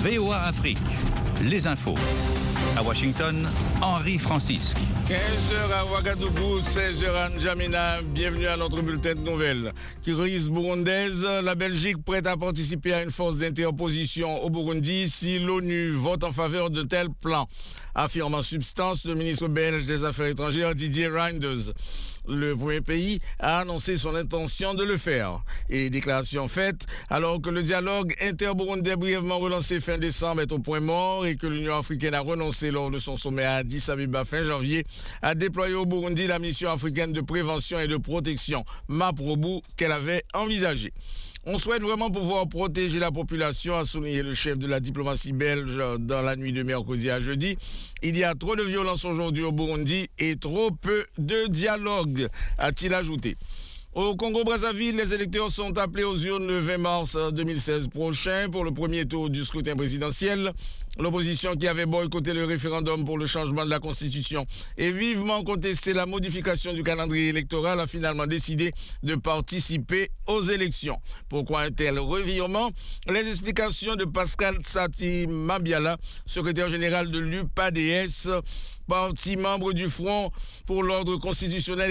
VOA Afrique, les infos. À Washington, Henri Francisque. 15h à Ouagadougou, 16h à N'Djamena. Bienvenue à notre bulletin de nouvelles. Crise burundaise, la Belgique prête à participer à une force d'interposition au Burundi si l'ONU vote en faveur de tels plans, affirme en substance le ministre belge des Affaires étrangères Didier Reynders. Le premier pays a annoncé son intention de le faire. Et déclaration faite alors que le dialogue interburundais brièvement relancé fin décembre est au point mort et que l'Union africaine a renoncé lors de son sommet à Addis Abeba fin janvier à déployer au Burundi la mission africaine de prévention et de protection MAPROBU qu'elle avait envisagée. On souhaite vraiment pouvoir protéger la population, a souligné le chef de la diplomatie belge dans la nuit de mercredi à jeudi. Il y a trop de violence aujourd'hui au Burundi et trop peu de dialogue, a-t-il ajouté. Au Congo-Brazzaville, les électeurs sont appelés aux urnes le 20 mars 2016 prochain pour le premier tour du scrutin présidentiel. L'opposition qui avait boycotté le référendum pour le changement de la Constitution et vivement contesté la modification du calendrier électoral a finalement décidé de participer aux élections. Pourquoi un tel revirement? Les explications de Pascal Tsati Mabiala, secrétaire général de l'UPADS, parti membre du Front pour l'ordre constitutionnel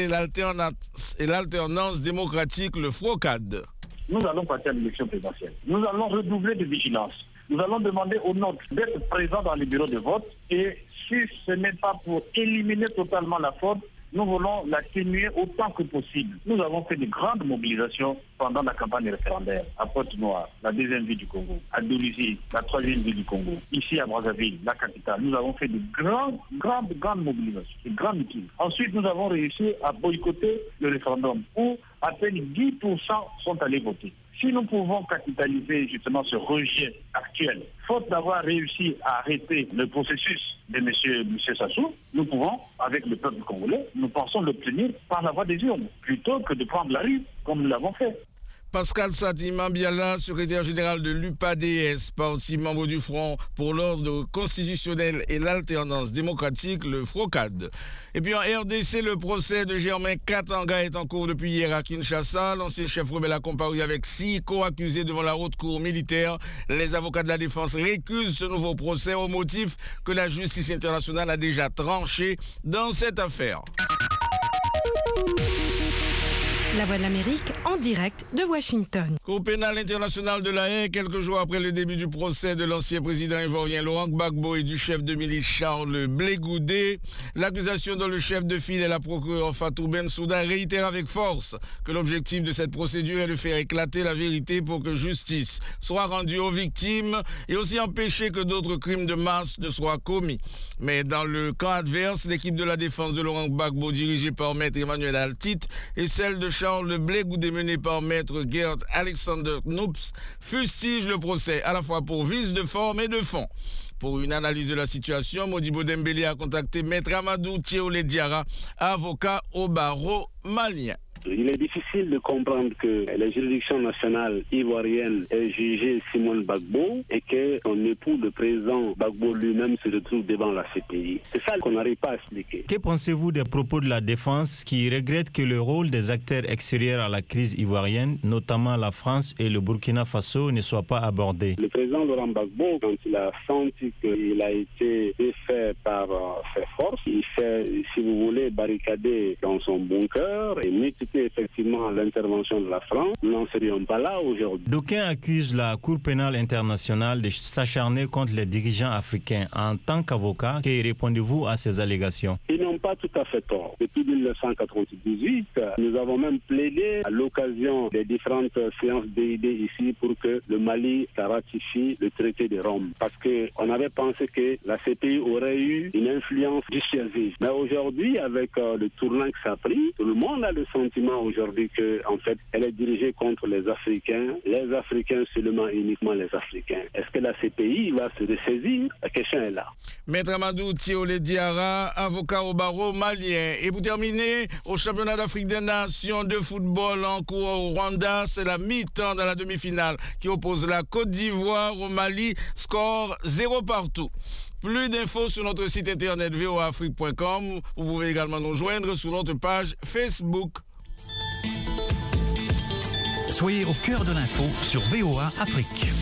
et l'alternance démocratique, le FROCAD. Nous allons passer à l'élection présidentielle. Nous allons redoubler de vigilance. Nous allons demander aux nôtres d'être présents dans les bureaux de vote et si ce n'est pas pour éliminer totalement la fraude, nous voulons l'atténuer autant que possible. Nous avons fait de grandes mobilisations pendant la campagne référendaire à Pointe-Noire, la deuxième ville du Congo, à Dolisie, la troisième ville du Congo, ici à Brazzaville, la capitale. Nous avons fait de grandes mobilisations, de grands meetings. Ensuite, nous avons réussi à boycotter le référendum où à peine 10% sont allés voter. Si nous pouvons capitaliser justement ce rejet actuel, faute d'avoir réussi à arrêter le processus de M. Sassou, nous pouvons, avec le peuple congolais, nous pensons l'obtenir par la voie des urnes, plutôt que de prendre la rue comme nous l'avons fait. Pascal Tsati Mabiala, secrétaire général de l'UPADS, parti membre du Front pour l'ordre constitutionnel et l'alternance démocratique, le FROCAD. Et puis en RDC, le procès de Germain Katanga est en cours depuis hier à Kinshasa. L'ancien chef rebelle a comparu avec 6 co-accusés devant la haute cour militaire. Les avocats de la défense récusent ce nouveau procès au motif que la justice internationale a déjà tranché dans cette affaire. La Voix de l'Amérique en direct de Washington. Cour pénale internationale de La Haye, quelques jours après le début du procès de l'ancien président ivoirien Laurent Gbagbo et du chef de milice Charles Blé Goudé, l'accusation dont le chef de file est la procureure Fatou Bensouda réitère avec force que l'objectif de cette procédure est de faire éclater la vérité pour que justice soit rendue aux victimes et aussi empêcher que d'autres crimes de masse ne soient commis. Mais dans le camp adverse, l'équipe de la défense de Laurent Gbagbo dirigée par maître Emmanuel Altit et celle de Charles Blé Goudé mené par maître Gert Alexander Knoops fustige le procès à la fois pour vice de forme et de fond. Pour une analyse de la situation, Modibo Dembélé a contacté maître Amadou Thiaolé Diarra, avocat au barreau malien. Il est difficile de comprendre que la juridiction nationale ivoirienne ait jugé Simone Gbagbo et que son époux, le président Gbagbo lui-même, se retrouve devant la CPI. C'est ça qu'on n'arrive pas à expliquer. Que pensez-vous des propos de la défense qui regrette que le rôle des acteurs extérieurs à la crise ivoirienne, notamment la France et le Burkina Faso, ne soit pas abordé? Le président Laurent Gbagbo, quand il a senti qu'il a été défait par ses forces, il s'est, si vous voulez, barricadé dans son bunker et multiplié effectivement l'intervention de la France. Nous n'en serions pas là aujourd'hui. D'aucuns accusent la Cour pénale internationale de s'acharner contre les dirigeants africains. En tant qu'avocat, que répondez-vous à ces allégations? Ils n'ont pas tout à fait tort. Depuis 1998, nous avons même plaidé à l'occasion des différentes séances DID ici pour que le Mali ratifie le traité de Rome. Parce qu'on avait pensé que la CPI aurait eu une influence dissuasive. Mais aujourd'hui, avec le tournant que ça a pris, tout le monde a le sentiment aujourd'hui que, en fait, elle est dirigée contre les Africains seulement et uniquement les Africains. Est-ce que la CPI va se ressaisir? La question est là. Maître Amadou Thiaolé Diarra, avocat au barreau malien. Et pour terminer, au championnat d'Afrique des Nations de football en cours au Rwanda, c'est la mi-temps dans la demi-finale qui oppose la Côte d'Ivoire au Mali, score 0 partout. Plus d'infos sur notre site internet voaafrique.com. Vous pouvez également nous joindre sur notre page Facebook. Soyez au cœur de l'info sur VOA Afrique.